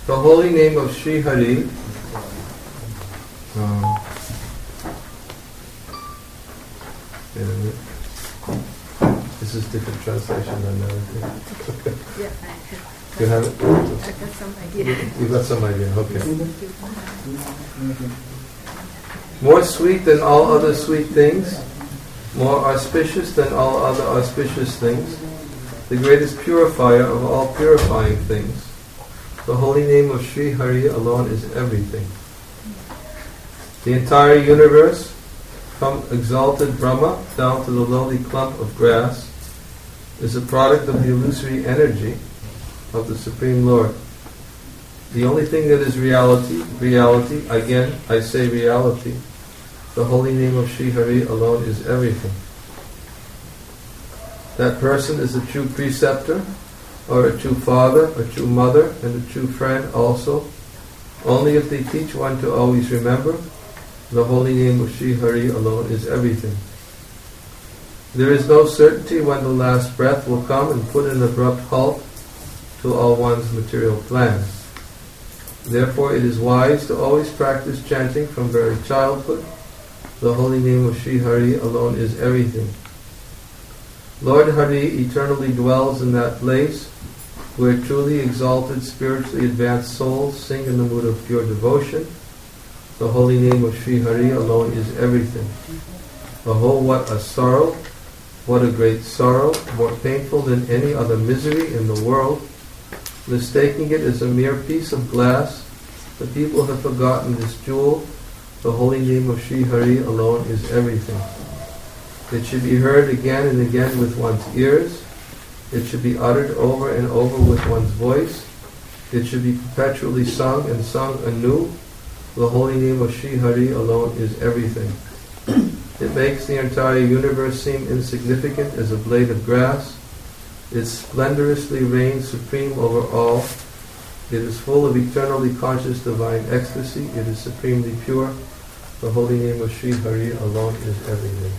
The holy name of Sri Hari. This is different translation than the other thing. Yeah, You have it? I got some idea. You got some idea, okay. More sweet than all other sweet things, more auspicious than all other auspicious things, the greatest purifier of all purifying things. The holy name of Sri Hari alone is everything. The entire universe, from exalted Brahma down to the lowly clump of grass, is a product of the illusory energy of the Supreme Lord. The only thing that is reality, again I say reality, the holy name of Sri Hari alone is everything. That person is a true preceptor, or a true father, a true mother, and a true friend also, only if they teach one to always remember, the holy name of Sri Hari alone is everything. There is no certainty when the last breath will come and put an abrupt halt to all one's material plans. Therefore it is wise to always practice chanting from very childhood. The holy name of Sri Hari alone is everything. Lord Hari eternally dwells in that place where truly exalted, spiritually advanced souls sing in the mood of pure devotion. The holy name of Sri Hari alone is everything. Oh, what a sorrow, what a great sorrow, more painful than any other misery in the world. Mistaking it as a mere piece of glass, the people have forgotten this jewel. The holy name of Sri Hari alone is everything. It should be heard again and again with one's ears. It should be uttered over and over with one's voice. It should be perpetually sung and sung anew. The holy name of Sri Hari alone is everything. It makes the entire universe seem insignificant as a blade of grass. It splendorously reigns supreme over all. It is full of eternally conscious divine ecstasy. It is supremely pure. The holy name of Sri Hari alone is everything.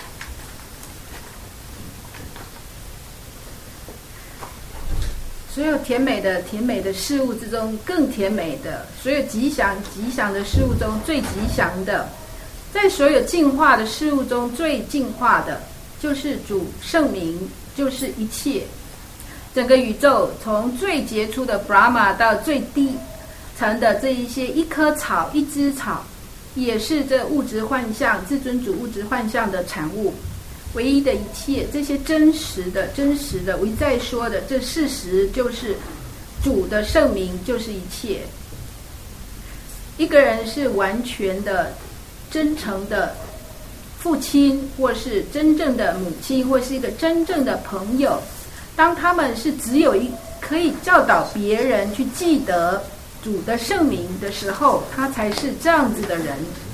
所有甜美的事物之中更甜美的，所有吉祥的事物中最吉祥的，在所有净化的事物中最净化的，就是主圣名，就是一切。整个宇宙从最杰出的 Brahma 到最低层的这一些一棵草一枝草，也是这物质幻象至尊主物质幻象的产物。唯一的一切，这些真实的我一再说的这事实，就是主的圣名就是一切。一个人是完全的真诚的父亲，或是真正的母亲，或是一个真正的朋友，当他们是只有可以教导别人去记得主的圣名的时候，他才是这样子的人。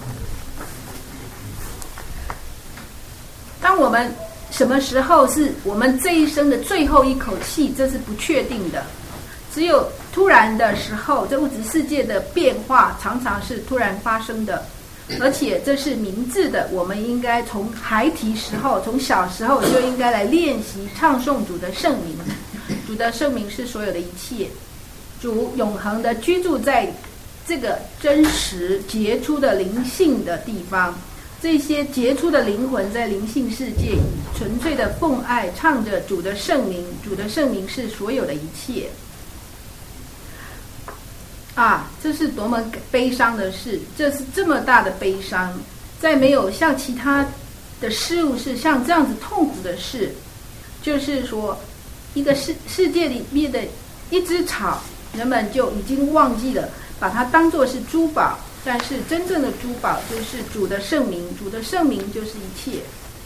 当我们什么时候是我们这一生的最后一口气，这是不确定的。只有突然的时候，这物质世界的变化常常是突然发生的，而且这是明智的。我们应该从孩提时候，从小时候就应该来练习唱诵主的圣名。主的圣名是所有的一切，主永恒的居住在这个真实杰出的灵性的地方。这些杰出的灵魂在灵性世界以纯粹的奉爱唱着主的圣名，主的圣名是所有的一切。这是多么悲伤的事，这是这么大的悲伤，再没有像其他的事物是像这样子痛苦的事。就是说一个世界里面的一枝草，人们就已经忘记了把它当作是珠宝，但是真正的珠宝就是主的圣名，主的圣名就是一切。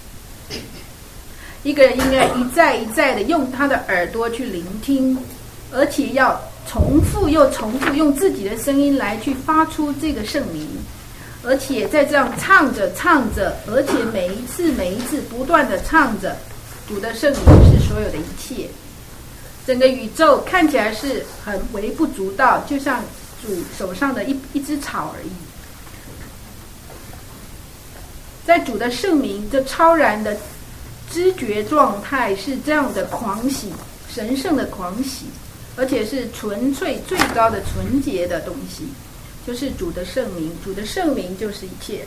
一个人应该一再一再的用他的耳朵去聆听，而且要重复又重复用自己的声音来去发出这个圣名，而且在这样唱着，而且每一次不断的唱着主的圣名是所有的一切。整个宇宙看起来是很微不足道，就像主手上的一枝草而已。在主的圣名这超然的知觉状态是这样的狂喜，神圣的狂喜， 而且是纯粹最高的纯洁的东西，就是主的圣名。主的圣名就是一切。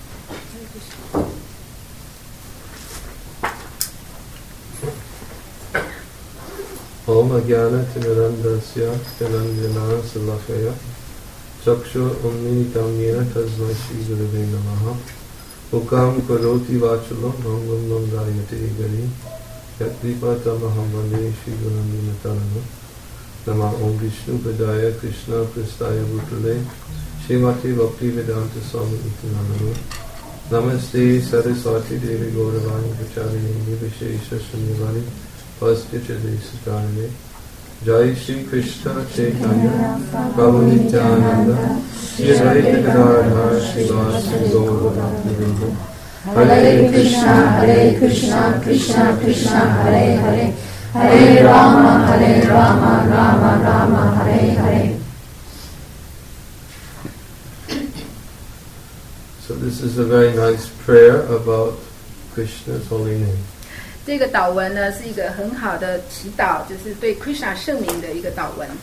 Om Ajnana Timirandasya Jananjana Salakaya Chakshu Umninitam Yena Tasmai Shri Gurave Namaha Ukam Karoti Vachulam Mangam Namdayate Gari Yatvipatamaham Vande Shri Gurandinatanana Nama Om Vishnu Padaya Krishna Pristaya Bhutale Srimati Bhakti Vedanta Swami Itinanama Namaste Saraswati Devi Gauravani Pracharini Nivishesha Shanyavari Pasticadesatane Jai Shri Krishna Chaitanya Prabhu Nityananda Shri Advaita Gadadhar Srivasa Gaura Hare Krishna, Krishna Krishna, Hare Hare, Hare Rama, Rama Rama, Hare Hare. So this is a very nice prayer about Krishna's holy name. 这个祷文呢是一个很好的祈祷，就是对 Krishna 圣名的一个祷文。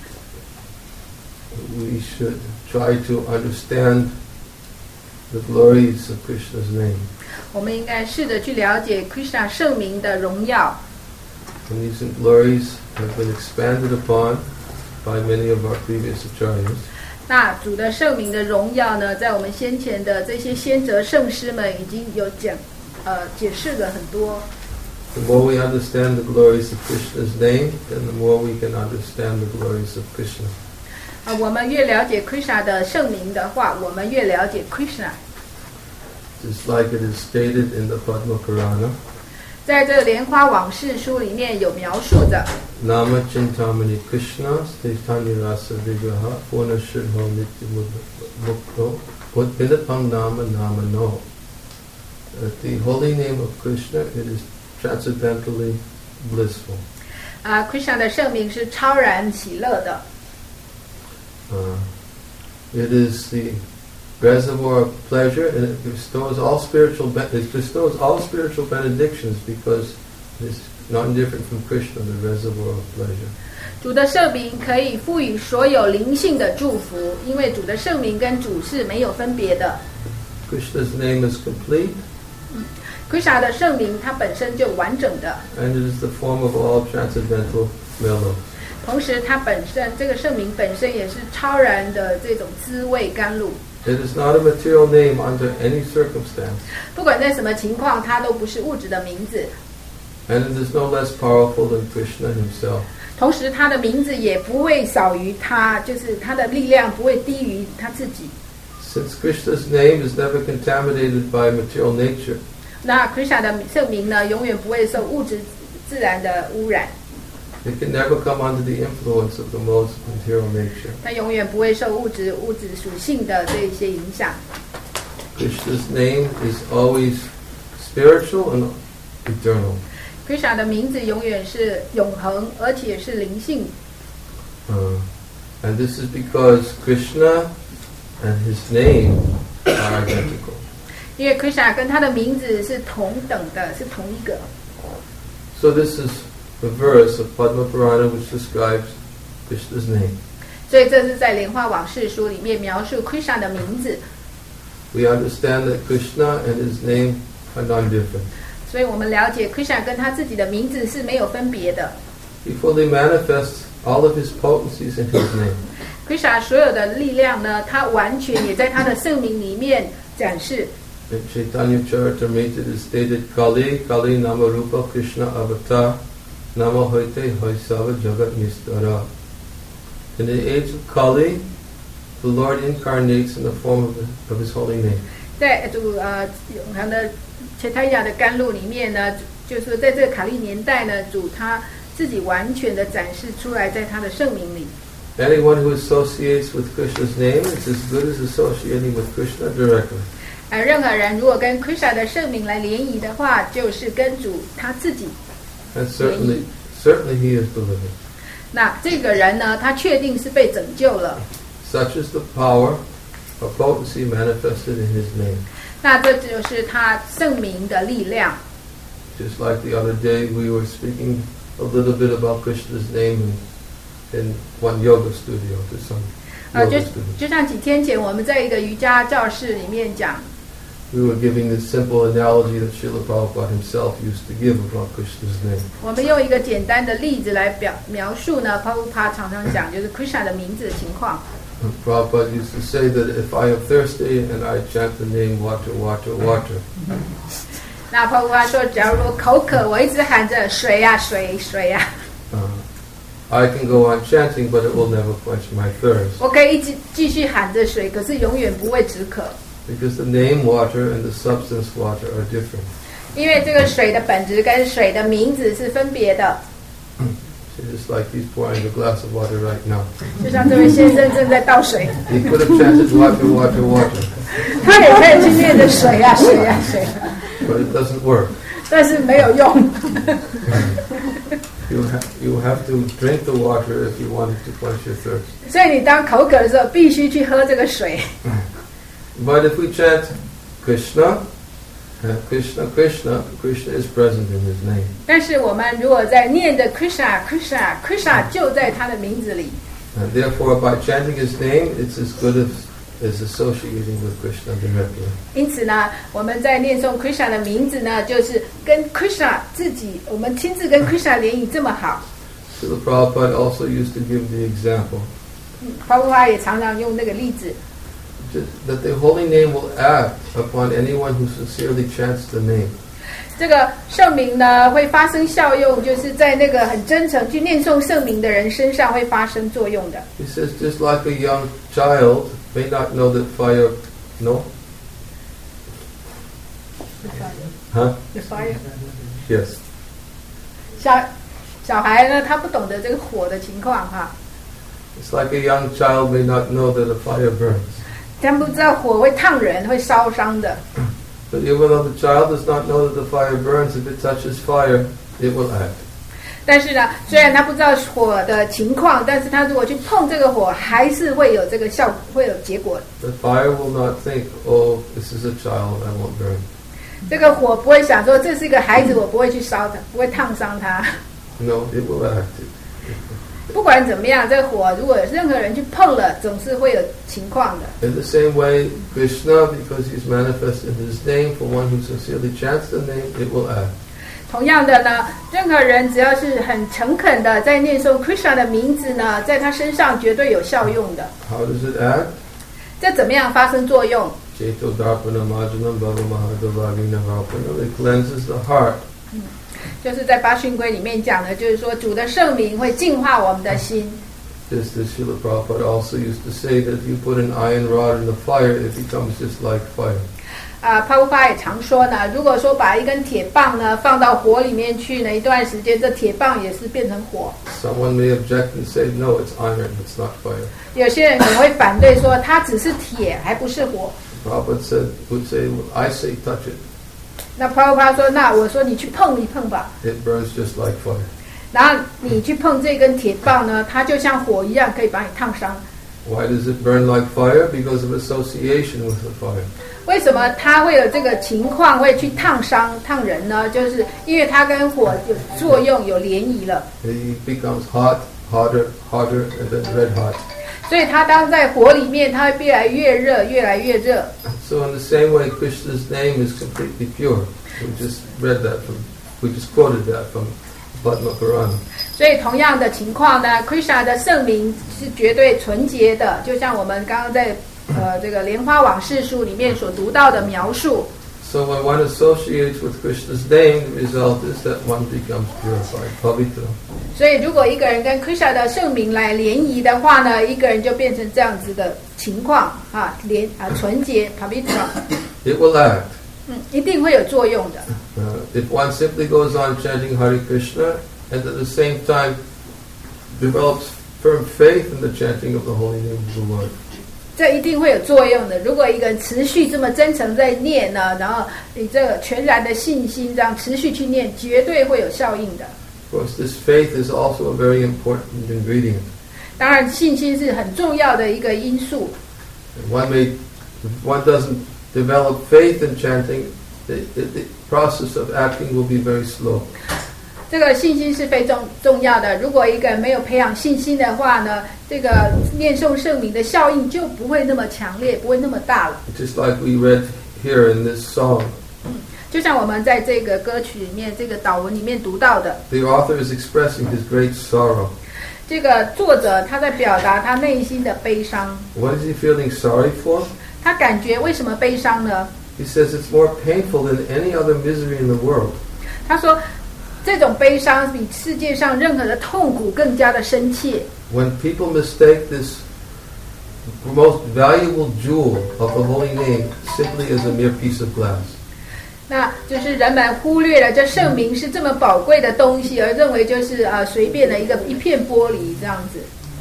We should try to understand the glories of Krishna's name. 我们应该试着去了解 Krishna 圣名的荣耀。 And these glories have been expanded upon by many of our previous acharyas. 那主的圣名的荣耀呢，在我们先前的这些先哲圣师们已经有解释了很多。 The more we understand the glories of Krishna's name, then the more we can understand the glories of Krishna. 我们越了解 Krishna 的圣名的话，我们越了解 Krishna。 Just like it is stated in the Padma Purana. 在这个莲花往事书里面有描述的。 Nama Chintamani Krishna Chaitanya Rasa Vigraha Purnashridho Nityamukto Udvinapam Nama Nama No. The holy name of Krishna, it is transcendentally blissful. Krishna 的圣名是超然喜乐的。 It is the reservoir of pleasure, and it bestows all spiritual benedictions because it is not different from Krishna, the reservoir of pleasure. 主的圣名可以赋予所有灵性的祝福，因为主的圣名跟主是没有分别的。 Krishna's name is complete. Krishna 的圣名它本身就完整的。 And it is the form of all transcendental mellows. 同时，它本身这个圣名本身也是超然的这种滋味甘露。 It is not a material name under any circumstance. 不管在什么情况，它都不是物质的名字。 And it is no less powerful than Krishna himself. 同时，他的名字也不会少于他，就是他的力量不会低于他自己。 Since Krishna's name is never contaminated by material nature. 那 Krishna 的圣名呢，永远不会受物质自然的污染。 It can never come under the influence of the modes of material nature. 它永远不会受物质属性的这一些影响。 Krishna's name is always spiritual and eternal. Krishna 的名字永远是永恒，而且是灵性。 And this is because Krishna and his name are identical. 因为 Krishna 跟他的名字是同等的，是同一个。 So this is a verse of Padma Purana which describes Krishna's name. 所以这是在莲花往事书里面描述 Krishna 的名字。 We understand that Krishna and his name are non-different. 所以我们了解 Krishna 跟他自己的名字是没有分别的。 He fully manifests all of his potencies in his name. Krishna 所有的力量呢，他完全也在他的圣名里面展示。 In Chaitanya Charitamrita it is stated, Kali Kali Nama Rupa Krishna Avatar Nama Hoite Hoisava Jagat Nistara. In the age of Kali, the Lord incarnates in the form of his holy name. 在永恒的切泰亚的甘露里面呢，就是说在这个卡利年代呢，主他自己完全的展示出来，在他的圣名里。 Anyone who associates with Krishna's name is as good as associating with Krishna directly. 任何人如果跟 Krishna 的圣名来联谊的话，就是跟主他自己。 And certainly he is delivered. 那这个人呢，他确定是被拯救了。 Such is the power of potency manifested in his name. 那这就是他圣名的力量。 Just like the other day we were speaking a little bit about Krishna's name in one yoga studio to some yoga studio. 就像几天前我们在一个瑜伽教室里面讲。 We were giving this simple analogy that Srila Prabhupada himself used to give about Krishna's name. 我们用一个简单的例子来描述呢 Prabhupada 常常讲就是 Krishna 的名字的情况。 Prabhupada used to say that if I am thirsty and I chant the name water, water, water. 那 Prabhupada 说，假如我口渴，我一直喊着水啊水水啊。 I can go on chanting, but it will never quench my thirst. 我可以继续喊着水，可是永远不会止渴。 Because the name water and the substance water are different. 因为这个水的本质跟水的名字是分别的。 So just like he's pouring a glass of water right now. 就像这位先生正在倒水。 He could have chanted water, water, water. 他也可以去念着水啊水啊水啊。 But it doesn't work. 但是没有用。 You have to drink the water if you wanted to quench your thirst. 所以你当口渴的时候，必须去喝这个水。 But if we chant Krishna, Krishna, Krishna, Krishna is present in his name. 但是我们如果在念着 Krishna Krishna Krishna 就在他的名字里。 And therefore, by chanting his name, it's as good as associating with Krishna directly. 因此呢，我们在念诵 Krishna 的名字呢，就是跟 Krishna 自己，我们亲自跟 Krishna 联谊这么好。 Srila Prabhupada also used to give the example. Prabhupada 也常常用那个例子。 That the holy name will act upon anyone who sincerely chants the name. 这个圣名呢，会发生效用，就是在那个很真诚去念诵圣名的人身上会发生作用的。 He says, just like a young child may not know that fire, no? Huh? The fire. Yes. 小孩呢，他不懂得这个火的情况哈。 It's like a young child may not know that a fire burns. 他们不知道火会烫人，会烧伤的。 But even though the child does not know that the fire burns, if it touches fire, it will act. 但是呢，虽然他不知道火的情况，但是他如果去碰这个火，还是会有这个效果，会有结果。 The fire will not think, "Oh, this is a child, I won't burn." 这个火不会想说这是一个孩子，我不会去烧它，不会烫伤他。 No, it will act. 不管怎么样，这个火如果有任何人去碰了，总是会有情况的。 In the same way, Krishna, because he's manifest in his name, for one who sincerely chants the name, it will act. 同样的呢，任何人只要是很诚恳的在念诵 Krishna 的名字呢，在他身上绝对有效用的。 How does it act? 这怎么样发生作用？ Cheto darpanam ajanam bhava mahadavagina harpanam. It cleanses the heart. 就是在八训规里面讲的，就是说主的圣名会净化我们的心。 Just as Srila Prabhupada also used to say that if you put an iron rod in the fire, it becomes just like fire. Prabhupada 也常说呢，如果说把一根铁棒呢放到火里面去呢，一段时间这铁棒也是变成火。 Someone may object and say, "No, it's iron, it's not fire." 有些人可能会反对说，它只是铁，还不是火。 Prabhupada would say, well, "I say touch it." 那 Prabhupada 说，那我说你去碰一碰吧。 It burns just like fire. 然后你去碰这根铁棒呢，它就像火一样，可以把你烫伤。 Why does it burn like fire? Because of association with the fire. 为什么它会有这个情况会去烫伤烫人呢？就是因为它跟火有作用，有涟漪了。 It becomes hot, hotter, hotter, and then red hot. 所以它当在火里面，它会越来越热，越来越热。 So in the same way, Krishna's name is completely pure. We just quoted that from Padma Purana. 所以同样的情况呢 ，Krishna 的圣名是绝对纯洁的，就像我们刚刚在这个莲花往事书里面所读到的描述。 So when one associates with Krishna's name, the result is that one becomes purified, pavitra. 所以如果一个人跟 Krishna 的圣名来联谊的话呢，一个人就变成这样子的情况啊，纯洁 pavitra。 It will act. 一定会有作用的。 If one simply goes on chanting Hare Krishna and at the same time develops firm faith in the chanting of the holy name of the Lord. 这一定会有作用的。如果一个人持续这么真诚在念呢，然后你这个全然的信心这样持续去念，绝对会有效应的。 Of course, this faith is also a very important ingredient. 当然，信心是很重要的一个因素。 If one doesn't develop faith in chanting, the process of acting will be very slow. 这个信心是非常重要的。如果一个人没有培养信心的话呢，这个念诵圣名的效应就不会那么强烈，不会那么大了。 Just like we read here in this song, 就像我们在这个歌曲里面，这个祷文里面读到的， the author is expressing his great sorrow. 这个作者他在表达他内心的悲伤。 What is he feeling sorry for? 他感觉为什么悲伤呢？ He says it's more painful than any other misery in the world. 他说这种悲伤比世界上任何的痛苦更加的深切。 When people mistake this most valuable jewel of the holy name simply as a mere piece of glass. 那就是人们忽略了这圣名是这么宝贵的东西，而认为就是随便的一片玻璃这样子。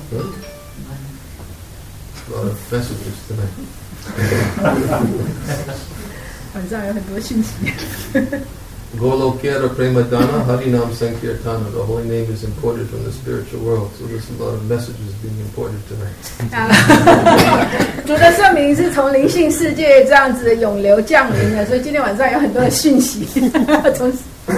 A lot of messages tonight. 晚上有很多讯息。 Golokera Premadana Harinam Sankirtana. The holy name is imported from the spiritual world, so there's a lot of messages being imported tonight. 主的圣名是从灵性世界这样子的涌流降临的，所以今天晚上有很多的讯息。从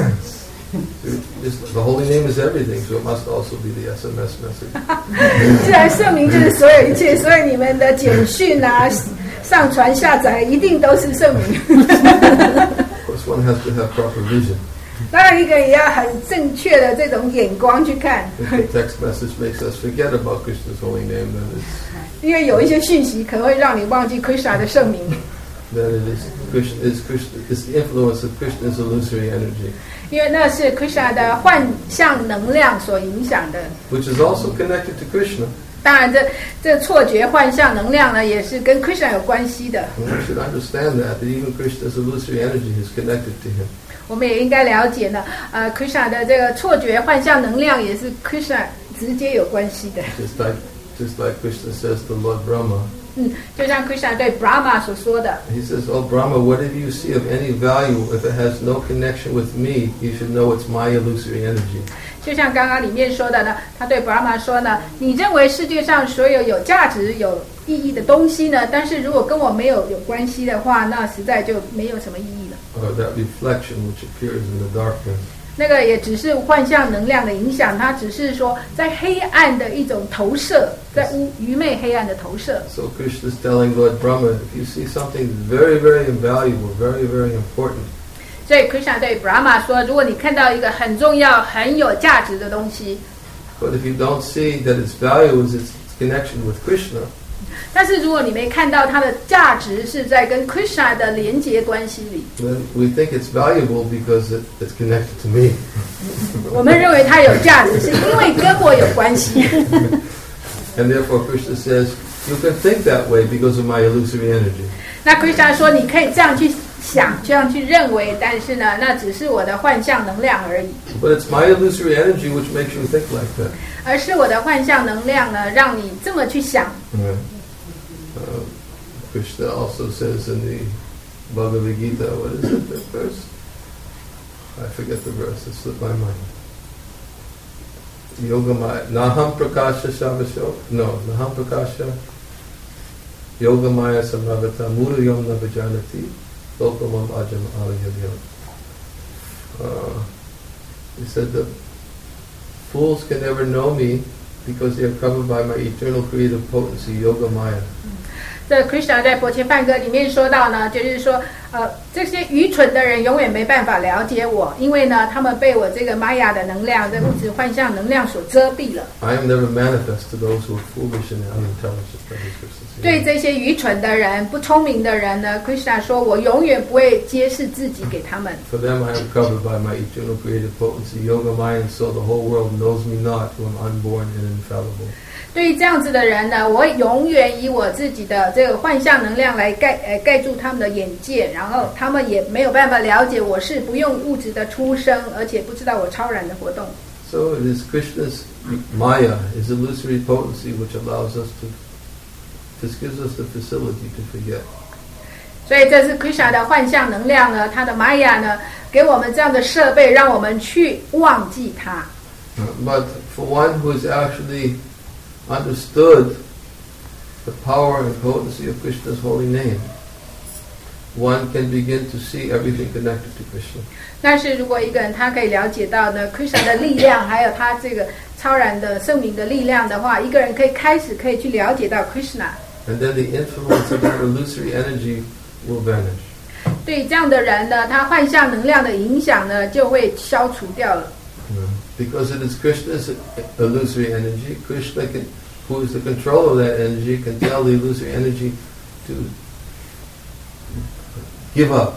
The holy name is everything, so it must also be the SMS message. 既然圣名就是所有一切，所以你们的简讯啊、上传下载一定都是圣名。 Of course, one has to have proper vision. 当然，一个也要很正确的这种眼光去看。 If the text message makes us forget about Krishna's holy name, then it's 因为有一些讯息可能会让你忘记 Krishna 的圣名。 that it is the influence of Krishna's illusory energy, 因为那是 Krishna 的幻象能量所影响的。 which is also connected to Krishna. 当然这错觉幻象能量呢，也是跟 Krishna 有关系的。 And we should understand that even Krishna's illusory energy is connected to him. 我们也应该了解呢，Krishna 的这个错觉幻象能量也是 Krishna 直接有关系的。 Just like Krishna says to Lord Brahma. 就像 Krishna 对 Brahma 所说的。 He says, "Oh Brahma, whatever you see of any value, if it has no connection with me, you should know it's my illusory energy." 就像刚刚里面说的呢，他对 Brahma 说呢，你认为世界上所有有价值、有意义的东西呢，但是如果跟我没有关系的话，那实在就没有什么意义了。 Or that reflection which appears in the darkness. 那个也只是幻象能量的影响，它只是说在黑暗的一种投射，在愚昧黑暗的投射。 So Krishna is telling Lord Brahma, if you see something very, very invaluable, very, very important, 所以 Krishna 对 Brahma 说，如果你看到一个很重要、很有价值的东西， but if you don't see that its value is its connection with Krishna, 但是如果你没看到它的价值是在跟 Krishna 的连结关系里， then we think it's valuable because it's connected to me. 我们认为它有价值，是因为跟我有关系。 And therefore Krishna says, you can think that way because of my illusory energy. 那 Krishna 说，你可以这样去想，这样去认为，但是呢，那只是我的幻象能量而已。 But it's my illusory energy which makes you think like that. 而是我的幻象能量呢，让你这么去想。 Krishna also says in the Bhagavad Gita, what is it, that verse? I forget the verse, it slipped my mind. Yogamaya, Naham Prakasha Shavasho, no, Naham Prakasha Yogamaya Samravata Murayam Navajanati Lokamam Ajam Alayavyam. He said that fools can never know me because they are covered by my eternal creative potency, Yogamaya. 这 Krishna 在《薄伽梵歌》里面说到呢，就是说，这些愚蠢的人永远没办法了解我，因为呢，他们被我这个玛雅的能量、这物质幻象能量所遮蔽了。 I am never manifest to those who are foolish and unintelligent. That is Krishna. 对这些愚蠢的人、不聪明的人呢 ，Krishna 说，我永远不会揭示自己给他们。 For them, I am covered by my eternal creative potency, Yogamaya, and so the whole world knows me not, who am unborn and infallible. 对于这样子的人呢，我永远以我自己的这个幻象能量来盖住他们的眼界，然后他们也没有办法了解我是不用物质的出生，而且不知道我超然的活动。 So it is Krishna's Maya, his illusory potency, which allows us to, this gives us the facility to forget. 所以这是 Krishna 的幻象能量呢，他的 Maya 呢，给我们这样的设备，让我们去忘记它。 But for one who has actually understood the power and potency of Krishna's holy name, one can begin to see everything connected to Krishna. 但是如果一个人他可以了解到呢 Krishna 的力量，还有他这个超然的圣名的力量的话，一个人可以去了解到 Krishna。 And then the influence of that illusory energy will vanish. 对这样的人呢，他幻象能量的影响呢就会消除掉了。 Because it is Krishna's illusory energy, Krishna who is the controller of that energy, can tell the illusory energy to give up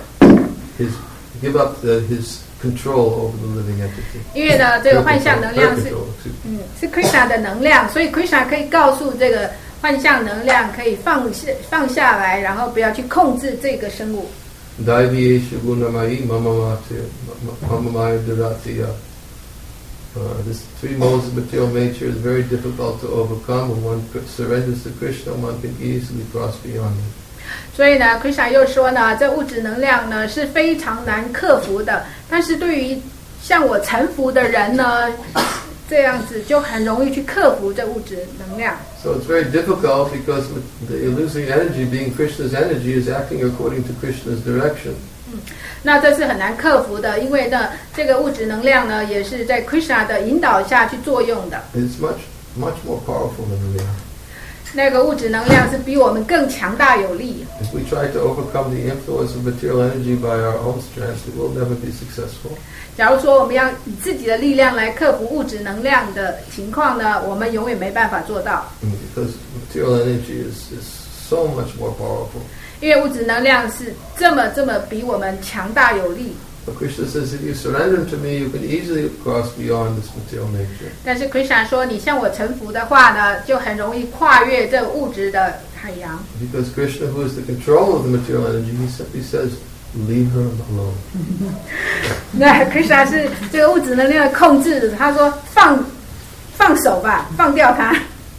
his control over the living entity. 因为呢，这个幻象能量是 Krishna 的能量，所以 Krishna 可以告诉这个幻象能量可以放下来，然后不要去控制这个生物。 Daiviyeshu gunamai mamamaya duratiya. This three modes of material nature is very difficult to overcome. When one surrenders to Krishna, one can easily cross beyond it. 所以呢 ，Krishna 又说呢，这物质能量呢是非常难克服的，但是对于像我臣服的人呢，这样子就很容易去克服这物质能量。 So it's very difficult because the illusory energy, being Krishna's energy, is acting according to Krishna's direction. 那这是很难克服的，因为呢，这个物质能量呢，也是在 Krishna 的引导下去作用的。 It's much more powerful than we are. 那个物质能量是比我们更强大有力。 If we try to overcome the influence of material energy by our own strength, we will never be successful. 假如说我们要以自己的力量来克服物质能量的情况呢，我们永远没办法做到。 Because material energy is so much more powerful. 因为物质能量是这么比我们强大有力。 But Krishna says, if you surrender to me, you can easily cross beyond this material nature. 但是 Krishna 说，你向我臣服的话呢，就很容易跨越这物质的海洋。 Because Krishna, who is the control of the material energy, he simply says, leave her alone. 那 Krishna 是这个物质能量的控制的，他说放手吧，放掉它。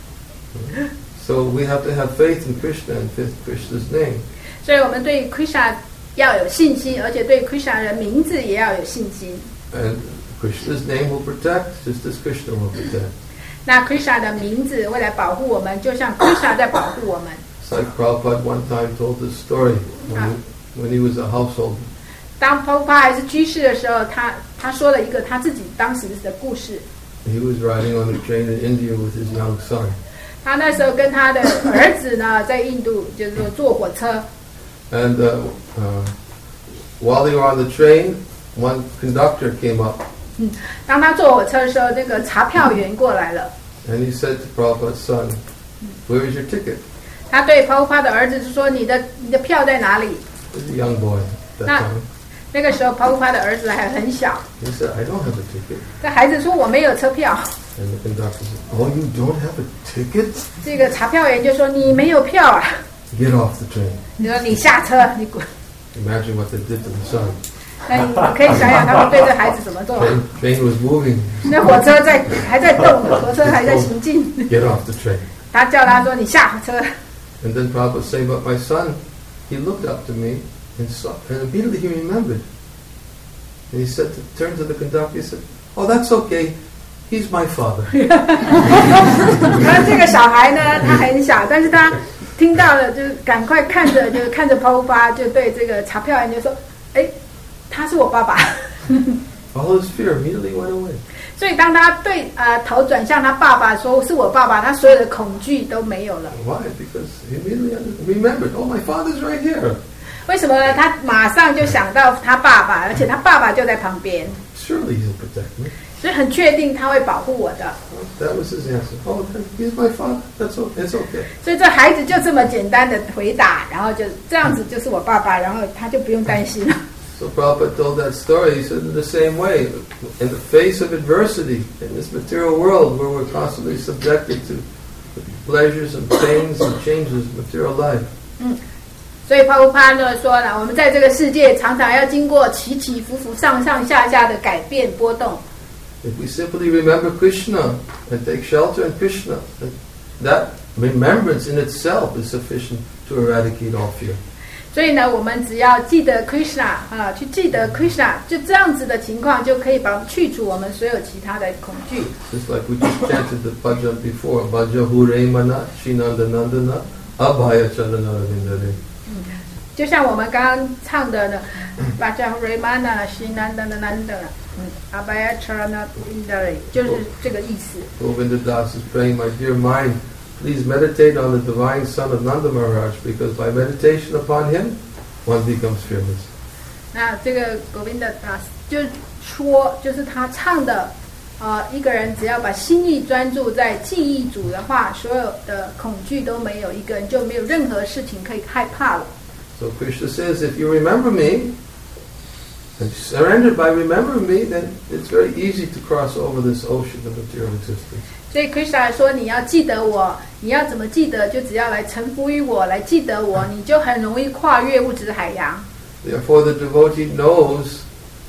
So we have to have faith in Krishna and faith in Krishna's name. 所以我们对 Krishna 要有信心，而且对 Krishna 的名字也要有信心。 And Krishna's name will protect, just as Krishna will protect. 那 Krishna 的名字会来保护我们，就像 Krishna 在保护我们。 It's like Prabhupada one time told this story when he was a householder. 当 Prabhupada 还是居士的时候，他说了一个他自己当时的故事。 He was riding on a train in India with his young son. 他那时候跟他的儿子呢，在印度就是说坐火车。 And while they were on the train, one conductor came up. 当他坐火车的时候，那个查票员过来了。 And he said to Prabhupada's son, "Where is your ticket?" 他对 Prabhupada 的儿子就说：“你的票在哪里？” He was a young boy at that time. 那个时候 Prabhupada 的儿子还很小。 He said, "I don't have a ticket." 这孩子说：“我没有车票。” And the conductor said, "Oh, you don't have a ticket?" 这个查票员就说：“你没有票啊！” Get off the train. 你说你下车，你滚。 Imagine what they did to the son. 那你可以想想他们对这孩子怎么做。 Train was moving. 那火车还在动，火车还在行进。 Get off the train. 他叫他说：“你下车。” And then Prabhupada was saying, "But my son, he looked up to me and saw, and immediately he remembered. And he said, turned to the conductor, he said, 'Oh, that's okay. He's my father.'" 那这个小孩呢，他很小，但是他听到了，就赶快看着 Prabhupada， 就对这个查票员就说：“哎，他是我爸爸。” All his fear immediately went away. 所以当他对头转向他爸爸说是我爸爸，他所有的恐惧都没有了。 Why? Because he immediately remembered, "Oh, my father's right here." 为什么呢？他马上就想到他爸爸，而且他爸爸就在旁边， Surely he'll protect me. 所以很确定他会保护我的。 That was his answer. "Oh, he's my father. That's okay. It's okay." 所以这孩子就这么简单的回答，然后就这样子就是我爸爸，然后他就不用担心了。 So Prabhupada told that story. He said, in the same way, in the face of adversity in this material world where we're constantly subjected to the pleasures and pains and changes of material life. 所以Prabhupada说呢，我们在这个世界常常要经过起起伏伏、上上下下的改变波动。 If we simply remember Krishna and take shelter in Krishna, that remembrance in itself is sufficient to eradicate all fear. 所以呢，我们只要记得 Krishna 去记得 Krishna， 就这样子的情况，就可以去除我们所有其他的恐惧。 Just like we just chanted the bhajan before, Bhaja Hure Mana Shinanda Nandana Abhaya Charanara Vindare. 就像我们刚刚唱的呢，巴加瑞玛纳西南的南的，阿巴亚查那印达瑞，就是这个意思。 Govinda Das is praying, my dear mind, please meditate on the divine son of Nanda Maharaj, because by meditation upon him, one becomes fearless. 那这个 Govinda Das 就说，就是他唱的。一个人只要把心意专注在记忆主的话，所有的恐惧都没有，一个人就没有任何事情可以害怕了。 So Krishna says, if you remember me, and surrender by remembering me, then it's very easy to cross over this ocean of material existence. 所以 Krishna 说，你要记得我，你要怎么记得？就只要来臣服于我，来记得我，你就很容易跨越物质海洋。 Therefore, the devotee knows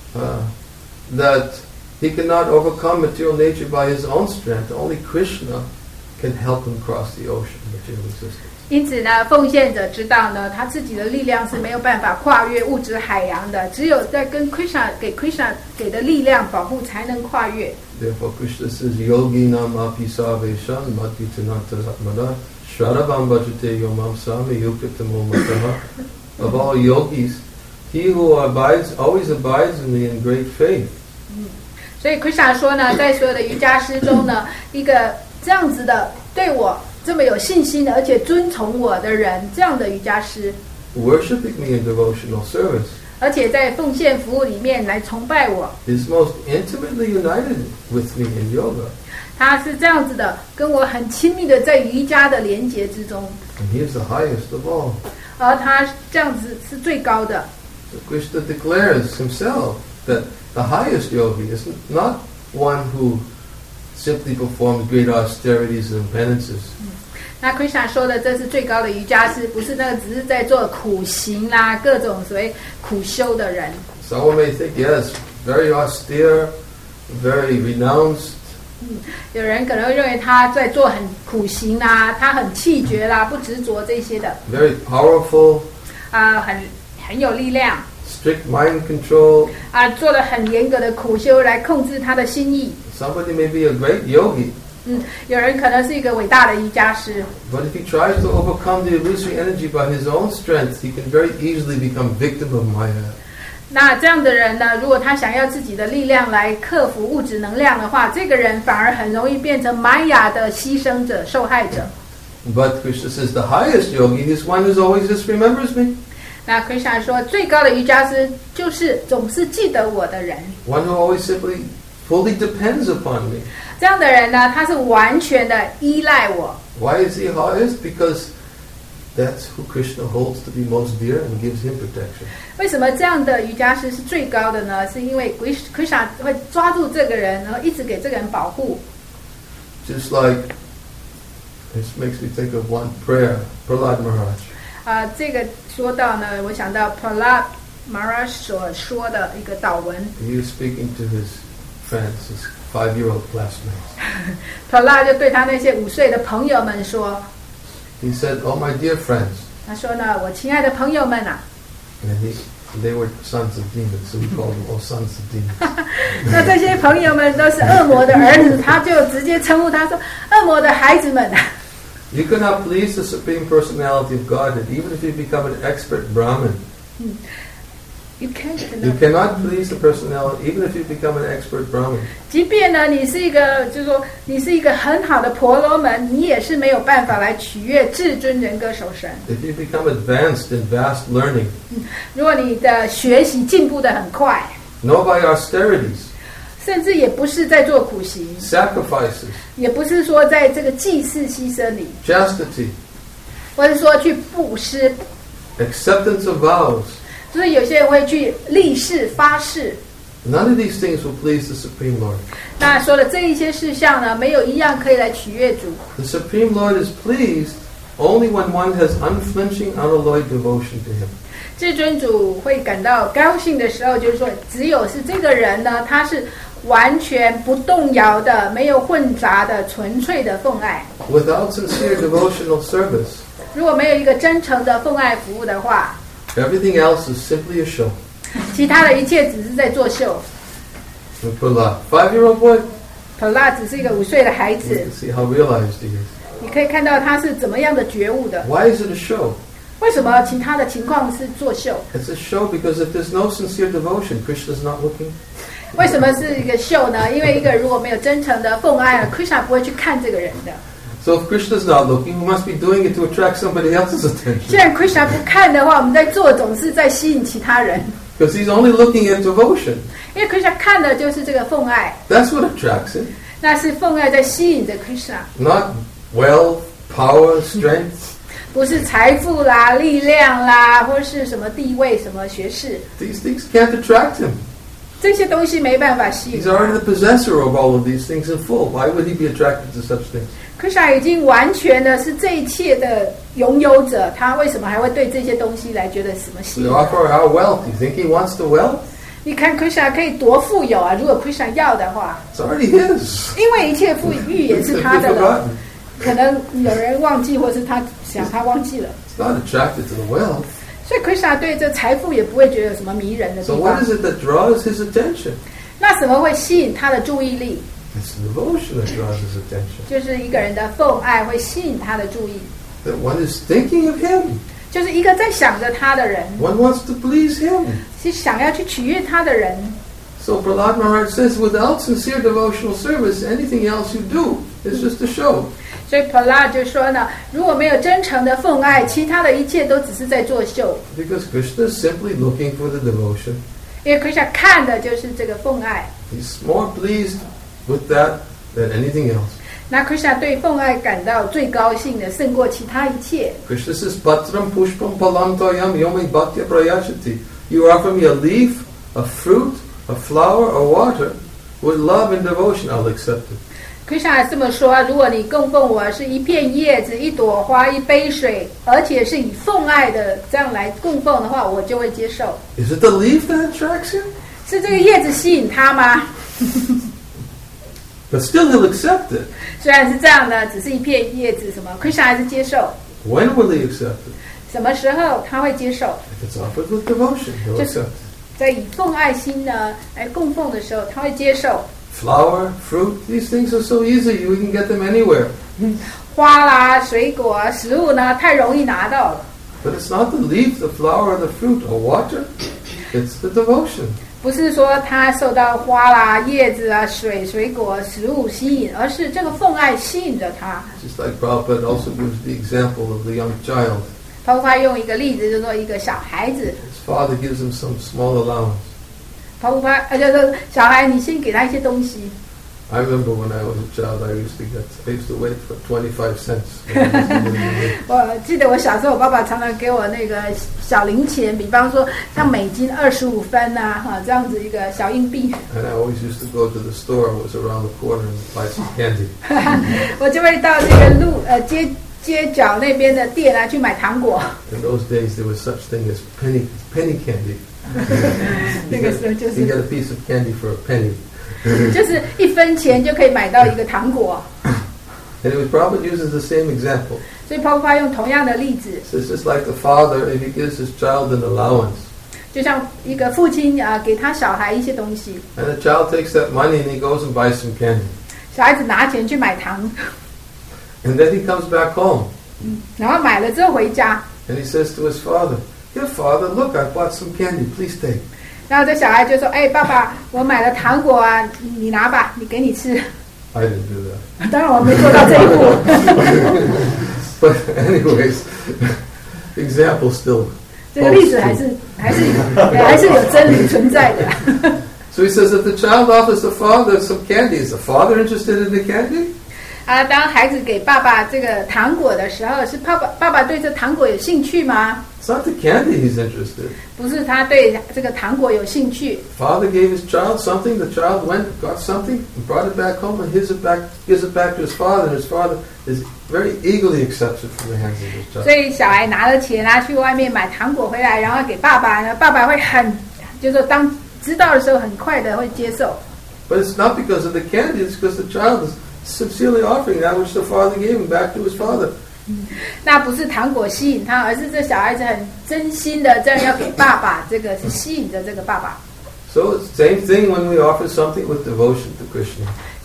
that he cannot overcome material nature by his own strength. Only Krishna can help him cross the ocean of material existence. 因此呢，奉献者知道呢，他自己的力量是没有办法跨越物质海洋的，只有在跟 Krishna 给的力量保护，才能跨越。 Therefore, Krishna says, Yogi nam api sarveshan madhitanantaratmana shradabam bhajate yomam sami yukitamo mataha. Of all yogis, he who always abides in me in great faith. 所以 Krishna 说呢，在所有的瑜伽师中呢，一个这样子的对我这么有信心的，而且遵从我的人，这样的瑜伽师 ，worshiping me in devotional service, 而且在奉献服务里面来崇拜我 is most intimately united with me in yoga. 他是这样子的，跟我很亲密的在瑜伽的连结之中， And he is the highest of all. 而他这样子是最高的。 So Krishna declares himself that the highest yogi is not one who simply performs great austerities and penances. 那 Krishna 说的这是最高的瑜伽师，不是那个只是在做苦行啦，各种所谓苦修的人。 Someone may think, yes, very austere, very renounced. 有人可能认为他在做很苦行啦，他很气绝啦，不执着这些的。 Very powerful. 很有力量。 Strict mind control. 做了很严格的苦修来控制他的心意。 Somebody may be a great yogi. 有人可能是一个伟大的瑜伽师。 But if he tries to overcome the illusory energy by his own strength, he can very easily become victim of Maya. 那这样的人呢，如果他想要自己的力量来克服物质能量的话，这个人反而很容易变成玛雅的牺牲者、受害者。 But Krishna says the highest yogi is one who always just remembers me. 那 Krishna 说，最高的瑜伽师就是总是记得我的人。 One who always simply fully depends upon me. 这样的人呢，他是完全的依赖我。 Why is he highest? Because that's who Krishna holds to be most dear and gives him protection. 为什么这样的瑜伽师是最高的呢？是因为 Krishna 会抓住这个人，然后一直给这个人保护。 Just like, this makes me think of one prayer, Prahlad Maharaj. 这个说到呢，我想到 Prahlad Maharaj 所说的一个祷文。 He was speaking to his friends, his 5-year-old classmates. Prahlad 就对他那些5岁的朋友们说。 He said, "Oh, my dear friends." 他说呢，我亲爱的朋友们啊。 And they were sons of demons, so we call them all sons of demons. 那这些朋友们都是恶魔的儿子，他就直接称呼他说：“恶魔的孩子们。” You cannot please the Supreme Personality of Godhead, even if you become an expert Brahmin. You cannot please the personality, even if you become an expert Brahmin. 即便呢，你是一个，就是说，你是一个很好的婆罗门，你也是没有办法来取悦至尊人格守神。 If you become advanced in vast learning, 如果你的学习进步得很快， not by austerities, 甚至也不是在做苦行， sacrifices, 也不是说在这个祭祀牺牲里， chastity, 或者说去布施， acceptance of vows. 就是有些人会去立誓发誓。 None of these things will please the Supreme Lord. 那说的这一些事项呢，没有一样可以来取悦主。 The Supreme Lord is pleased only when one has unflinching, unalloyed devotion to Him. 至尊主会感到高兴的时候，就是说，只有是这个人呢，他是完全不动摇的，没有混杂的，纯粹的奉爱。 Without sincere devotional service, 如果没有一个真诚的奉爱服务的话， everything else is simply a show. 其他的一切只是在作秀。 Prahlad, 5-year-old boy, Prahlad 只是一个5岁的孩 you 子， can see how realized he is. 你可以看到他是怎么样的觉悟的。 Why is it a show? 为什么其他的情况是作秀？ It's a show because if there's no sincere devotion, Krishna's not looking. 为什么是一个秀呢？因为一个人如果没有真诚的奉爱，Krishna 不会去看这个人的。 So if Krishna's not looking, we must be doing it to attract somebody else's 既 attention. 然 Krishna 不看的话，我们在做总是在吸引其他人， Because he's only looking at devotion. 因为 Krishna 看的就是这个奉爱， That's what attracts him. 那是奉爱在吸引着 Krishna， Not wealth, power, strength. 不是财富啦、力量啦，或是什么地位、什么学识， These things can't attract him. 这些东西没办法吸引 He's already the possessor of all of these things in full. Why would he be attracted to such things? Krishna 已经完全的是这一切的拥有者，他为什么还会对这些东西来觉得什么吸 We 引？ offer our wealth. You think he wants the wealth? 你看 Krishna 可以多富有啊！如果 Krishna 要的话， It's already his. 因为一切富裕也是 It's 他的了。 forgotten. 可能有人忘记，或是他想他忘记了， It's not attracted to the wealth. 所以 Krishna 对这财富也不会觉得有什么迷人的 So 地 what 方 is。it that draws his attention? 那什么会吸引他的注意力？ It's devotion that draws his attention. 就是一个人的奉爱会吸引他的注意， That one is thinking of him. 就是一个在想着他的人， One wants to please him. 是想要去取悦他的人。 So Prahlad Maharaj says, without sincere devotional service, anything else you do is just a show. 所以 Prahlad 就说呢，如果没有真诚的奉爱，其他的一切都只是在作秀。 Because Krishna is simply looking for the devotion. 因为 Krishna 看的就是这个奉爱， He's more pleased with that than anything else. 那 Krishna 对奉爱感到最高兴的，胜过其他一切。 Krishna says, Patram pushpam palam toyam yomi bhaktya prayachati. You offer me a leaf, a fruit, a flower, a water. With love and devotion, I'll accept it. Krishna 这么说，如果你供奉我是一片叶子、一朵花、一杯水，而且是以奉爱的这样来供奉的话，我就会接受。 Is it the leaf that attracts him? 是这个叶子吸引他吗？ But still he'll accept it. 虽然是这样的，只是一片叶子，什么 Krishna 还是接受。 When will he accept it? 什么时候他会接受？ If it's offered with devotion, he'll Just- accept it. 在以奉爱心呢来供奉的时候，他会接受。 Flower, fruit, these things are so easy, you can get them anywhere. 花啦、水果啊、食物呢，太容易拿到了。 But it's not the leaf, the flower, the fruit, or water. It's the devotion. 不是说他受到花啦、叶子啊、水果、食物吸引，而是这个奉爱吸引着他。 Just like Prabhupada also gives the example of the young child. 包括他用一个例子，就是说一个小孩子， His father gives him some small allowance. 就是小孩，你先给他一些东西。 I remember when I was a child, I used to wait for 25 cents. 我记得我小时候，我爸爸常常给我那个小零钱，比方说像美金25分呐、哈，这样子一个小硬币， And I always used to go to the store, it was around the corner, and buy some candy. 我就会到这个街角那边的店啊去买糖果。 In those days, there was such thing as penny candy. 那个时候就 You 是 get a piece of candy for a penny. 就是1分钱就可以买到一个糖果， And it was Prabhupada uses the same example. 所以泡泡用同样的例子， So it's just like the father, if he gives his child an allowance, 就像一个父亲啊给他小孩一些东西， and the child takes that money and he goes and buys some candy. 小孩子拿钱去买糖， And then he comes back home 然后买了之后回家， and he says to his father, "Here, father, look, I bought some candy. Please take." 然后这小孩就说：“哎，爸爸，我买了糖果啊，你拿吧，你给你吃。 I didn't do that. ” 当然我没做到这一步， But anyways, the example still 这个例子还是有真理存在的。 So he says, if the child offers the father some candy, is the father interested in the candy? 啊，当孩子给爸爸这个糖果的时候，是爸爸对这糖果有兴趣吗？ It's not the candy he's interested. 不是他对这个糖果有兴趣， Father gave his child something, the child went, got something, and brought it back home and gives it back to his father, and his father is very eagerly accepts it from the hands of his 所 child. 以小孩拿了钱啊，去外面买糖果回来，然后给爸爸呢，爸爸会就是说当知道的时候很快的会接受。 But it's not because of the candy, it's because the child is sincerely offering that which the father gave him back to his father. 那不是糖果吸引他，而是这小孩子很真心的这样要给爸爸，这个是吸引着这个爸爸。 So it's the same thing when we offer something with devotion to Krishna.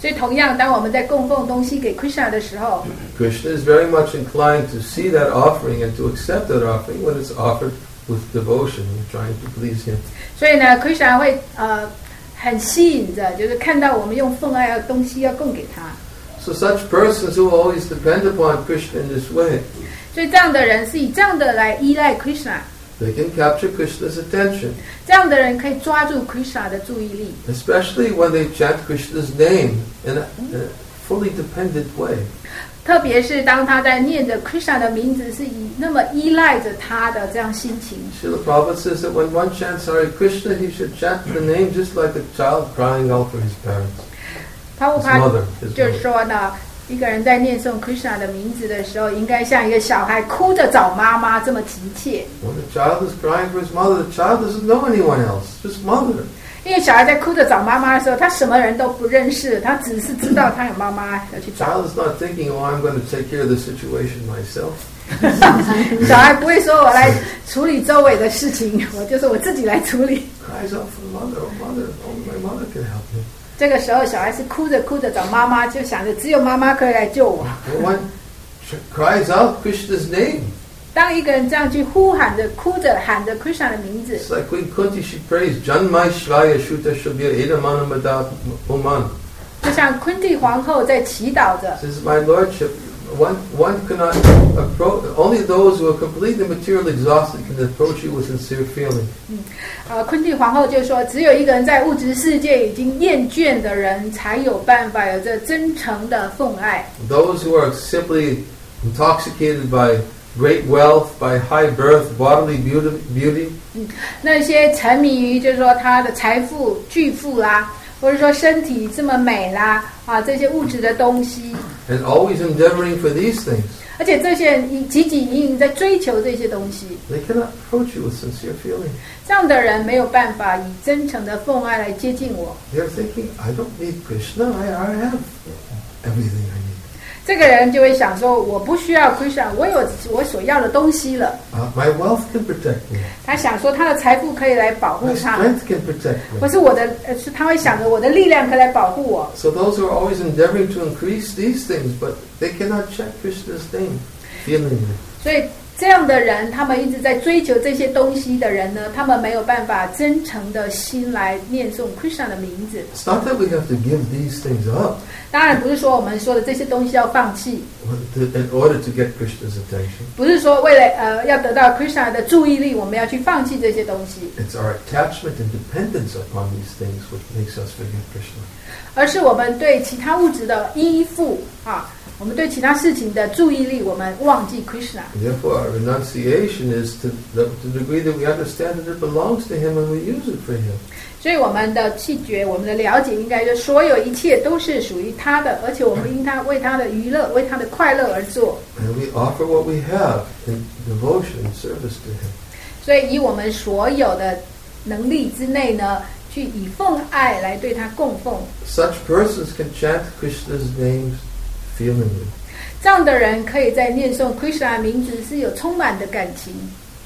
所以同样，当我们在供奉东西给 Krishna 的时候， Krishna is very much inclined to see that offering and to accept that offering when it's offered with devotion and trying to please him. 所以呢 ，Krishna 会很吸引着，就是看到我们用奉爱的东西要供给他。 So such persons who always depend upon Krishna in this way, 所以这样的人是以这样的来依赖 Krishna， they can capture Krishna's attention, 这样的人可以抓住 Krishna 的注意力， especially when they chant Krishna's name in a fully dependent way. 特别是当他在念着 Krishna 的名字，是以那么依赖着他的这样心情。 Srila Prabhupada says that when one chants Hare Krishna, he should chant the name just like a child crying out for his parents, 他 his mother. 就是说呢，一个人在念诵 Krishna 的名字的时候，应该像一个小孩哭着找妈妈这么急切。 When the child is crying for his mother, the child doesn't know anyone else, just mother. 因为小孩在哭着找妈妈的时候，他什么人都不认识，他只是知道他有妈妈要去 The 找。 child is not thinking, oh, I'm going to take care of the situation myself. 小孩不会说我来处理周围的事情，我自己来处理。 Cries out for mother, oh mother, only my mother can help me. 这个时候，小孩是哭着找妈妈，就想着只有妈妈可以来救我。 When one cries out Krishna's name, 当一个人这样去呼喊着、哭着喊着 Krishna 的名字， it's like Queen Kunti, she prays, Janmai Shvaya Shuta Shubhya Edamana Madat Uman. 就像昆蒂皇后在祈祷着。 Says, my lordship, one cannot approach, only those who are completely materially exhausted can approach you with sincere feeling. 昆蒂皇后就说，只有一个人在物质世界已经厌倦的人，才有办法有着真诚的奉爱。 Those who are simply intoxicated by great wealth, by high birth, bodily beauty, 那些沉迷于就是说他的财富巨富啦，或者说身体这么美啦，这些物质的东西， and always endeavoring for these things, 而且这些人汲汲营营在追求这些东西， they cannot approach you with sincere feeling. 这样的人没有办法以真诚的奉爱来接近我。 They're thinking, I don't need Krishna, I have everything I need. 这个人就会想说，我不需要 Krishna， 我有我所要的东西了。 My wealth can protect me. 他想说，他的财富可以来保护 My 他， strength can protect 或 me. 是我的，是他会想着我的力量可以来保护我。 So those who are always endeavoring to increase these things, but they cannot chant Krishna's name feelingly. 所以这样的人，他们一直在追求这些东西的人呢，他们没有办法真诚的心来念诵 Krishna 的名字。 It's not that we have to give these things up 当然不是说我们说的这些东西要放弃， in order to get Krishna's attention. 不是说为了要得到 Krishna 的注意力，我们要去放弃这些东西， It's our attachment and dependence upon these things which makes us forget Krishna. 而是我们对其他物质的依附我们对其他事情的注意力，我们忘记 Krishna。 Therefore, our renunciation is to the degree that we understand that it belongs to Him and we use it for Him. 所以我们的气觉，我们的了解，应该说所有一切都是属于他的，而且我们应当为他的娱乐、为他的快乐而做。 And we offer what we have in devotion and service to Him. 所以以我们所有的能力之内呢，去以奉爱来对他供奉。 Such persons can chant Krishna's names feelingly. 这样的人可以在念诵 Krishna 名字是有充满的感情，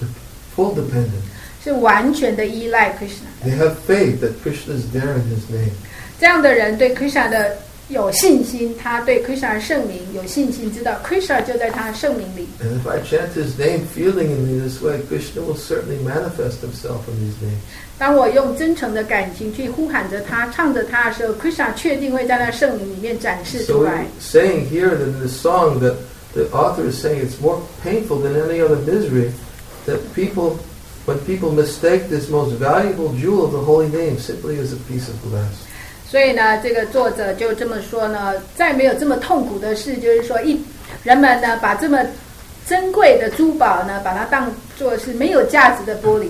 Full dependence. 是完全的依赖 Krishna。 They have faith that Krishna is there in His name. 这样的人对 Krishna 的有信心，他对 Krishna 的圣名有信心，知道 Krishna 就在他的圣名里。 And if I chant His name feelingly this way, Krishna will certainly manifest Himself in these names. 当我用真诚的感情去呼喊着他、唱着他的时候 ，Krishna 确定会在那圣名里面展示 So 出 we're 来。 saying here that in this song that the author is saying it's more painful than any other misery that when people mistake this most valuable jewel of the holy name simply as a piece of glass. 所以呢，这个作者就这么说呢，再没有这么痛苦的事，就是说人们呢把这么珍贵的珠宝呢，把它当作是没有价值的玻璃。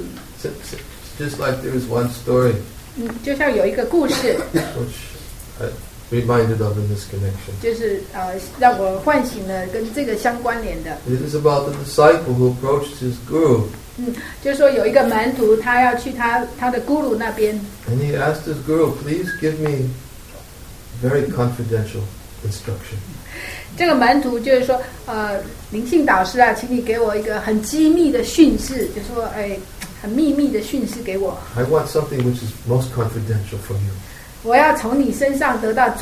Just like there is one story 就像有一个故事， which I'm reminded of in this connection. 就是让我唤醒了跟这个相关联的。 It is about the disciple who approached his guru 就是说有一个门徒，他要去他的 guru 那边， and he asked his guru, please give me very confidential instruction. 这个门徒就是说，灵性导师啊，请你给我一个很机密的训示，就说，很秘密的训示给我。 I want something which is most confidential from you. 我要从你身上得到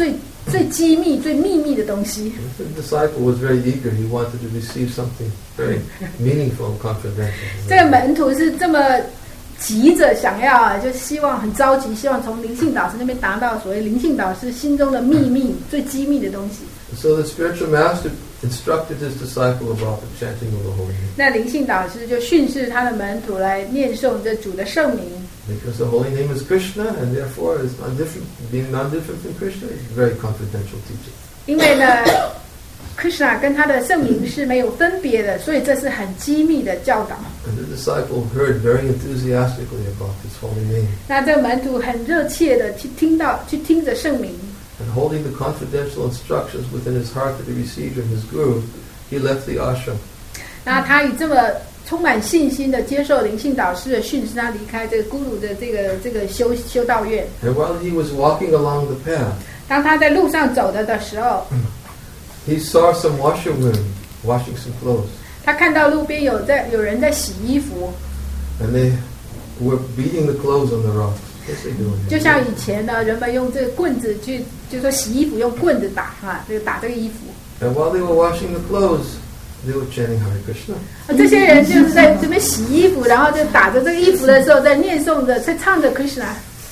最机密、最秘密的东西。 The disciple was very eager. He wanted to receive something very meaningful and confidential. 这个门徒是这么急着想要啊，就希望很着急，希望从灵性导师那边达到所谓灵性导师心中的秘密、最机密的东西。 So the spiritual master instructed his disciple about the chanting of the holy name. 那灵性导师就训示他的门徒来念诵这主的圣名。 Because the holy name is Krishna, and therefore is being non-different from Krishna is very confidential teaching. 因为呢 Krishna 跟他的圣名是没有分别的，所以这是很机密的教导。 And the disciple heard very enthusiastically about this holy name. 那这个门徒很热切的去听着圣名。 And holding the confidential instructions within his heart that he received from his guru, he left the ashram. 那他以这么充满信心的接受灵性导师的训示，他离开这个咕噜的这个修道院。 And while he was walking along the path, 当他在路上走的时候， he saw some washerwomen washing some clothes. 他看到路边有人在洗衣服， And they were beating the clothes on the rocks. What's they doing? 就像以前呢，人们用这个棍子去，就说洗衣服用棍子打啊，这个打这个衣服。 And while they were washing the clothes, they were chanting Hare Krishna. 这些人就是在这边洗衣服，然后就打着这个衣服的时候，在念诵着，在唱着 Krishna。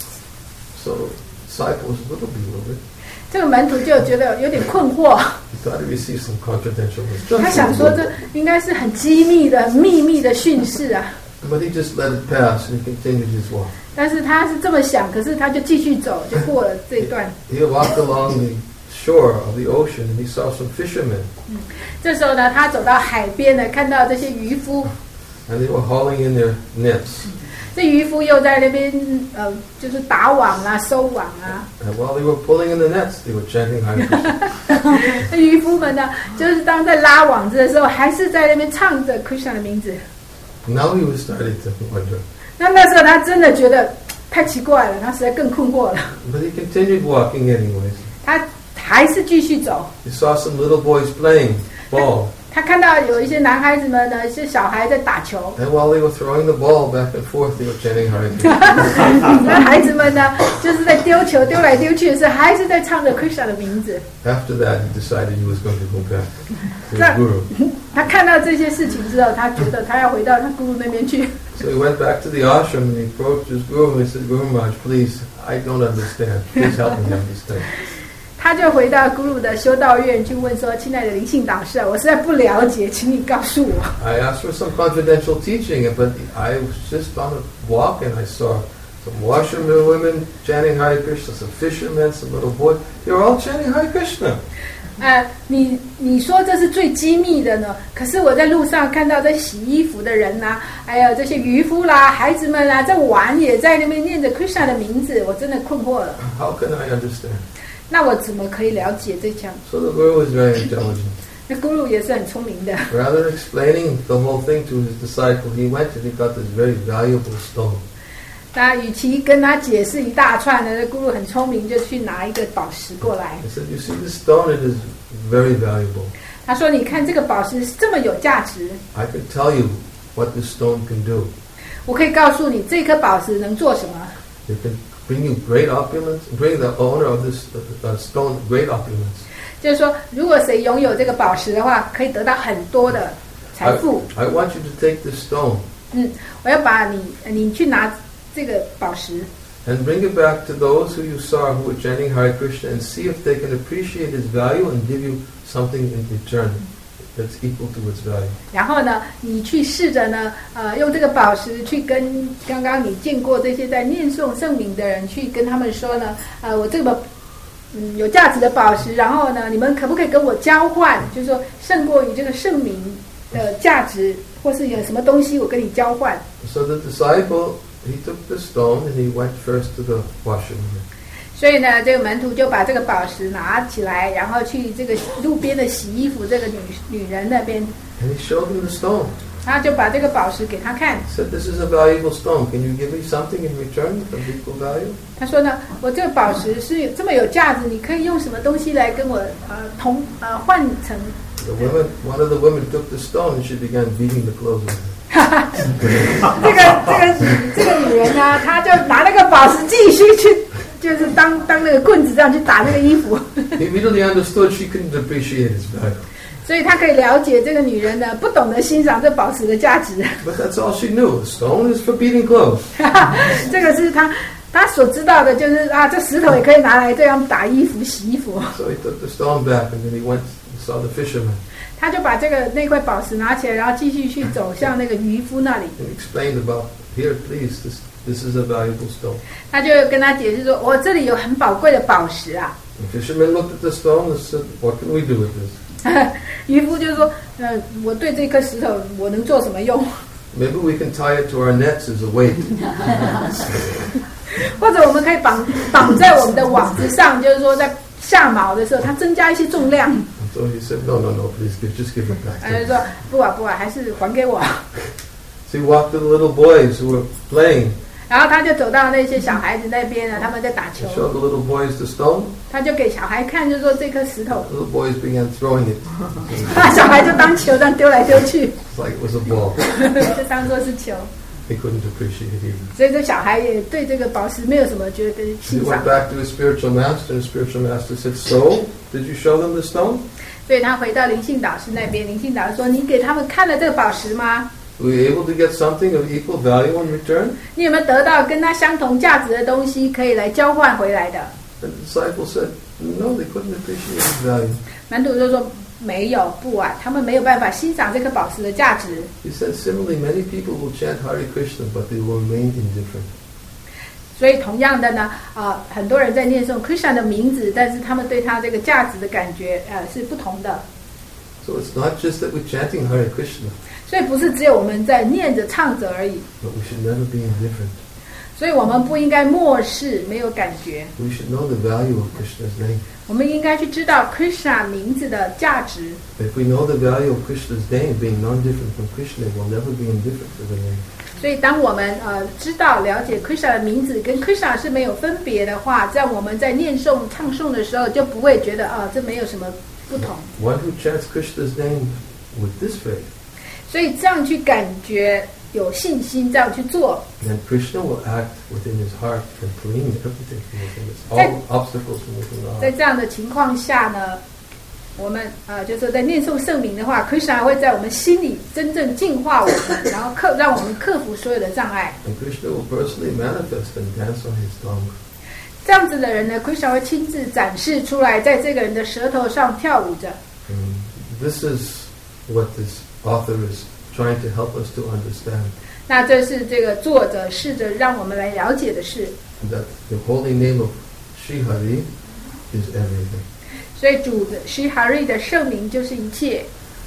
So disciple was a little bewildered. 这个门徒就觉得有点困惑， He thought he received some confidential 他想 instructions. 说这应该是很机密的、很秘密的训示啊。 But he just let it pass and he continued his walk. 但是他是这么想，可是他就继续走，就过了这一段。 He walked along the shore of the ocean and he saw some fishermen. 这时候呢，他走到海边呢，看到这些渔夫， And they were hauling in their nets. 这渔夫又在那边就是打网啊、收网啊。 And while they were pulling in the nets, they were chanting Hare Krishna. 那渔夫们呢，就是当在拉网子的时候，还是在那边唱着 Krishna 的名字。 Now he was starting to wonder. 那时候他真的觉得太奇怪了，他实在更困惑了。 But he continued walking anyways. 他还是继续走。 He saw some little boys playing ball. 他看到有一些男孩子们呢，是小孩在打球。 And while they were throwing the ball back and forth, they were chanting Hare Krishna. 那孩子们呢，就是在丢球丢来丢去的时候，还是在唱着 Krishna 的名字。 After that, he decided he was going to go back to his 那 guru. 他看到这些事情之后，他觉得他要回到他姑姑那边去。 So he went back to the ashram and he approached his guru and he said, Guru Maharaj, please, I don't understand. Please help me understand. 他就回到咕噜的修道院去问说：“亲爱的灵性导师啊，我实在不了解，请你告诉我。” I asked for some confidential teaching, but I was just on a walk and I saw some washermen women chanting Hare Krishna, some fishermen, some little boys. They were all chanting Hare Krishna. 你说这是最机密的呢？可是我在路上看到在洗衣服的人呐、还有这些渔夫啦、孩子们啦，在玩，也在那边念着 Krishna 的名字，我真的困惑了。 How can I understand? 那我怎么可以了解这项？ So the Guru was very intelligent. 那咕噜也是很聪明的。 Rather than explaining the whole thing to his disciple, he went and he got this very valuable stone. 那与其跟他解释一大串呢，那咕噜很聪明，就去拿一个宝石过来。 He said, you see this stone, it is very valuable. 他说：“你看这个宝石是这么有价值， I can tell you what this stone can do. 我可以告诉你这颗宝石能做什么。 It can bring you great opulence, bring the owner of this stone great opulence. 就是说，如果谁拥有这个宝石的话，可以得到很多的财富。 I want you to take this stone 我要把你去拿这个宝石， and bring it back to those who you saw who were chanting Hare Krishna and see if they can appreciate its value and give you something in return that's equal to its value. 然后呢，你去试着呢，用这个宝石去跟刚刚你见过这些在念诵圣名的人去跟他们说呢，我这个有价值的宝石，然后呢，你们可不可以跟我交换？就是说，胜过于这个圣名的价值，或是有什么东西我跟你交换。 So the disciple, he took the stone and he went first to the washerwoman. 所以呢，这个门徒就把这个宝石拿起来，然后去这个路边的洗衣服这个女人那边， And he showed him the stone. 他就把这个宝石给她看。 He said, this is a valuable stone. Can you give me something in return of equal value? 他说呢，我这个宝石是这么有价值，你可以用什么东西来跟我换成？ One of the women took the stone and she began beating the clothes with it. 这个女人呢，她就拿那个宝石继续去就是当那个棍子这样去打那个衣服。 He immediately understood she couldn't appreciate his value. 所以他可以了解这个女人呢，不懂得欣赏这宝石的价值。 But that's all she knew. The stone is for beating clothes. 这个是他所知道的，就是啊，这石头也可以拿来这样打衣服、洗衣服。 So he took the stone back, and then he went and saw the fisherman. 他就把那块宝石拿起来，然后继续去走向那个渔夫那里。 And explained about, here, please, this is a valuable stone. 他就跟他解释说：“我这里有很宝贵的宝石啊。” The fisherman looked at the stone and said, "What can we do with this?" 渔夫就说：“我对这颗石头，我能做什么用？ Maybe we can tie it to our nets as a weight. 或者我们可以绑在我们的网子上，就是说在下锚的时候，它增加一些重量。” So he said, "No, please, just give it back." 他就说：“不啊，还是还给我。” So he walked to the little boys who were playing. 然后他就走到那些小孩子那边呢，他们在打球。 He showed the little boys the stone. 他就给小孩看，就说这颗石头。 The little boys began throwing it. 小孩就当球这样丢来丢去。 It's like it was a ball. 就当作是球。 He couldn't appreciate it either. 所以这小孩也对这个宝石没有什么觉得 He 欣赏 went。back to his spiritual master, and the spiritual master said, "So, did you show them the stone? 所以他回到灵性导师那边，灵性导师说：“你给他们看了这个宝石吗？ Were you able to get something of equal value in return?" 你有没有得到跟他相同价值的东西可以来交换回来的 And the disciple said, "No, they couldn't appreciate his value." 门徒就说：“没有，不啊，他们没有办法欣赏这颗宝石的价值。” He said, "Similarly, many people will chant Hare Krishna, but they will remain indifferent." 所以同样的呢，很多人在念诵 Krishna 的名字，但是他们对他这个价值的感觉是不同的。 So it's not just that we're chanting Hare Krishna, 所以不是只有我们在念着唱着而已， but we should never be indifferent. 所以我们不应该漠视，没有感觉。 We should know the value of Krishna's name. 我们应该去知道 Krishna 名字的价值。 If we know the value of Krishna's name, being non-different from Krishna, we'll never be indifferent to the name. 所以当我们知道了解 Krishna 的名字跟 Krishna 是没有分别的话，这样我们在念诵唱诵的时候就不会觉得这没有什么不同。 One who chants Krishna's name with this faith, 所以这样去感觉有信心，这样去做， then Krishna will act within his heart and clean everything from within us, all obstacles from within the 在 heart. 这样的情况下呢，我们就是在念诵圣名的话 ，Krishna 会在我们心里真正净化我们，然后让我们克服所有的障碍。 And Krishna will personally manifest and dance on his tongue. 这样子的人呢 ，Krishna 会亲自展示出来，在这个人的舌头上跳舞着。 This is what this author is trying to help us to understand. 那这是这个作者试着让我们来了解的事。 That the holy name of Sri Hari is everything. 所以主的 Sri Hari 的圣名就是一切，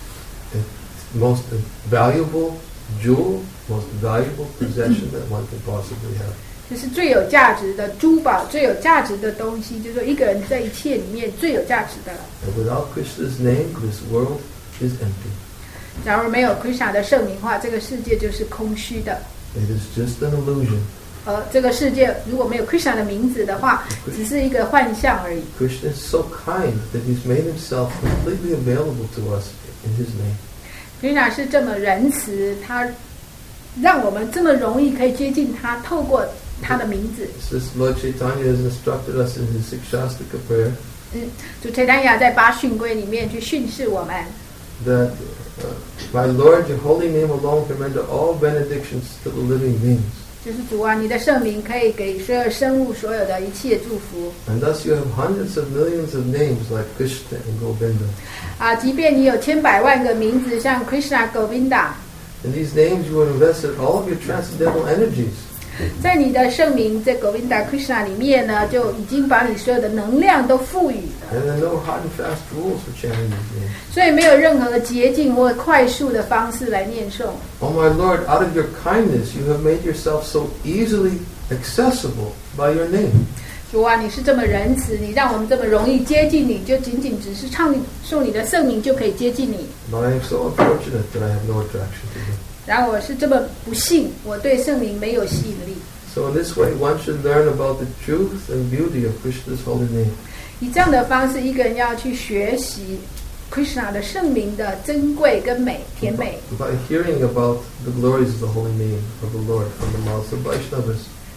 The most valuable jewel, most valuable possession that one can possibly have. 就是最有价值的珠宝，最有价值的东西，就是说一个人在一切里面最有价值的了。 And without Krishna's name, this world is empty. 假如没有 Krishna 的圣名的话，这个世界就是空虚的。 It is just an illusion. 这个世界如果没有 Krishna 的名字的话，只是一个幻象而已。 Krishna is so kind that he's made himself completely available to us in his name. Krishna 是这么仁慈，他让我们这么容易可以接近他，透过他的名字。 It's just Lord Chaitanya has instructed us in his Sikshastika prayer 主垂丹雅在八训规里面去训示我们， that my Lord, your holy name alone can render all benedictions to the living beings. 就是主啊，你的圣名可以给所有生物所有的一切祝福。 And thus you have hundreds of millions of names like Krishna and Govinda. 即便你有千百万个名字，像 Krishna Govinda， In these names you have invested all of your transcendental energies. 在你的圣名在 Govinda Krishna 里面呢，就已经把你所有的能量都赋予了。 And there are no hard and fast rules for chanting these names. 所以没有任何捷径或快速的方式来念诵。 Oh my Lord, out of your kindness you have made yourself so easily accessible by your name. 主啊，你是这么仁慈，你让我们这么容易接近你，就仅仅只是唱诵你的圣名就可以接近你。 But I am so unfortunate that I have no attraction to you. 然而我是这么不幸，我对圣名没有吸引力。 So in this way one should learn about the truth and beauty of Krishna's holy name. 以这样的方式，一个人要去学习 Krishna 的圣名的珍贵跟美甜美。 By hearing about the glories of the holy name of the Lord from the mouths of Vaishnavas.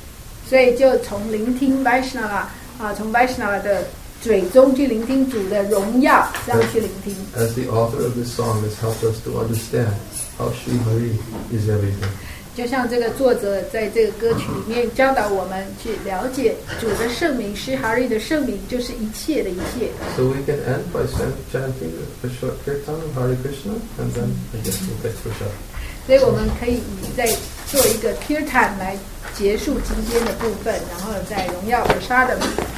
所以就从聆听 Vaishnava 从 Vaishnava 的嘴中去聆听主的荣耀，这样去聆听。 As the author of this song has helped us to understand how Sri Hari is everything. 就像这个作者在这个歌曲里面教导我们去了解主的圣名，施哈利的圣名就是一切的一切。 So we can end by chanting a short kirtan of Hare Krishna, and then I guess we'll get prasad. 所以我们可以再做一个 kirtan 来结束今天的部分，然后再荣耀 prasad。